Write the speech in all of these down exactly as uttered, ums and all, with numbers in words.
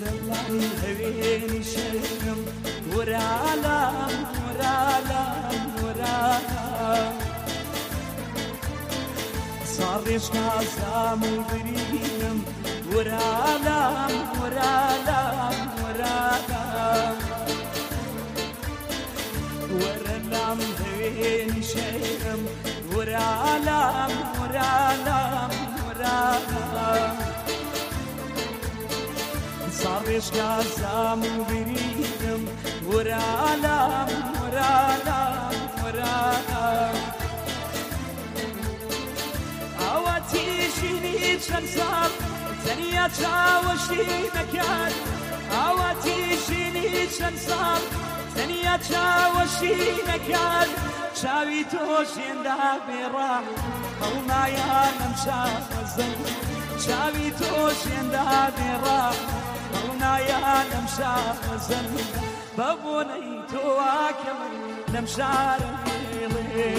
ورلام هويني شرم ورالام ورالام ورالام صاريش نازام وبريم ورالام ورالام ورالام ورلام هويني شرم ورالام ورالام ورالام صاريش نازام وبريم ورالام ورالام ورالام ئاواتیشینی چەند ساڵ تەنیا چاوەشی نەکرد ئاواتیشینی چەند ساڵ تەنیا چاوەشی نەکرد چاوی تۆ ژێندا بێڕا هەڵنایانم شازەن چاوی تۆ ژێندا بێڕا هەڵنایانم شازەن بە بۆنەی تۆ واکەم لەم شارە مێڵێ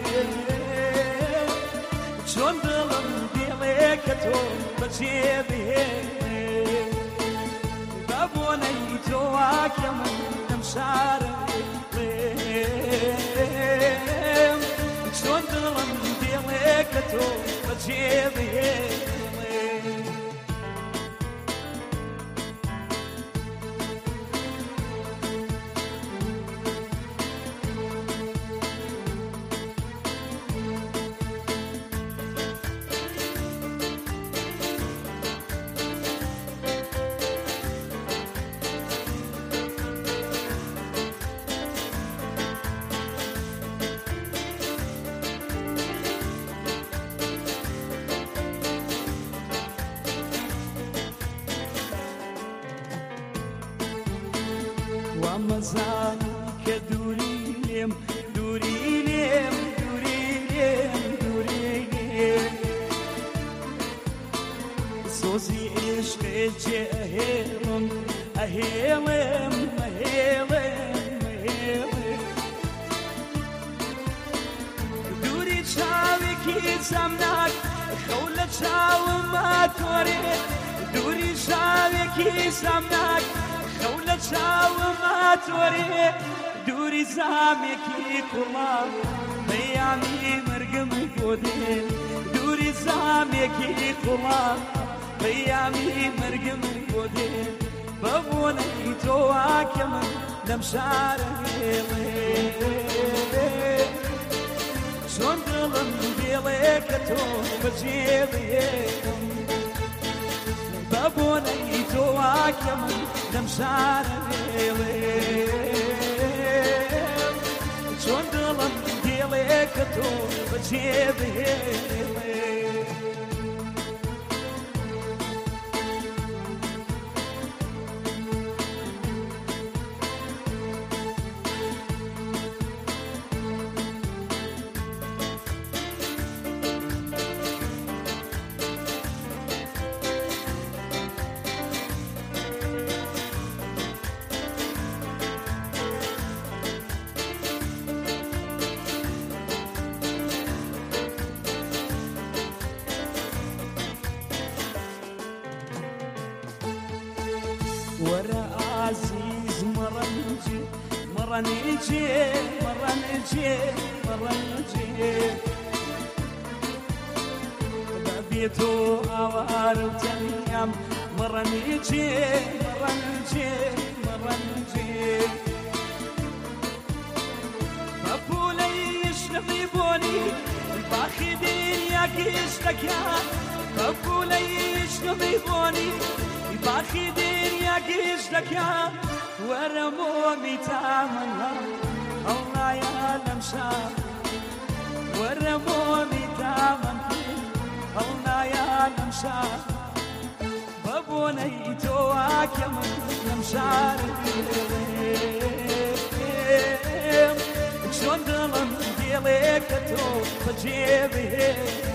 چۆن دڵم دێڵێ کە تۆ بەجێ بهێنێ بە بۆنەی تۆ واکەم لەم شارە مێڵێم چۆن دڵم دێڵێ کە تۆ بەجێ بهێنێ وامەزانی کە دووری لێم دووری لێم دووری لێم دووری لێم سۆزی عێشقێ جێ ئەهێڵم ئەهێڵێم ئەهێڵێم ئەهێڵێم دووری چاوێکی زەمناک خەو لە چاومە تۆرێ دووری چاوێکی زەمناک خەو لە چاومە تۆرێ دووری زامێکی کوڵام پەیامی مرگم بۆ دێ دووری زامێکی کوڵام پەیامی مرگم بۆ دێ بە بۆنەی تۆ واکە من لەم شارە هێڵێ چۆن دڵم دێڵێ کە تۆ بەجێ بهێنم بە بۆنەی تۆ واکە من لەم شارە هێڵێم چۆن دڵم دێڵێ کە تۆ بەجێ بهێڵێ ورا عزيز مرة نجي مرة نجي مرة نجي مرة نجي بابيتو أوار وتنيام مرة نجي مرة نجي مرة نجي بابولي يشنبي بوني الباخدين يا كيشتكيا بابولي يشنبي بوني باخدين يا كيشتكيا ورمومي تامنها الله يعلم شام ورمومي تامنها الله يعلم شام بابوني تواك من مشار شلون ضلم ديلك تو بجيبي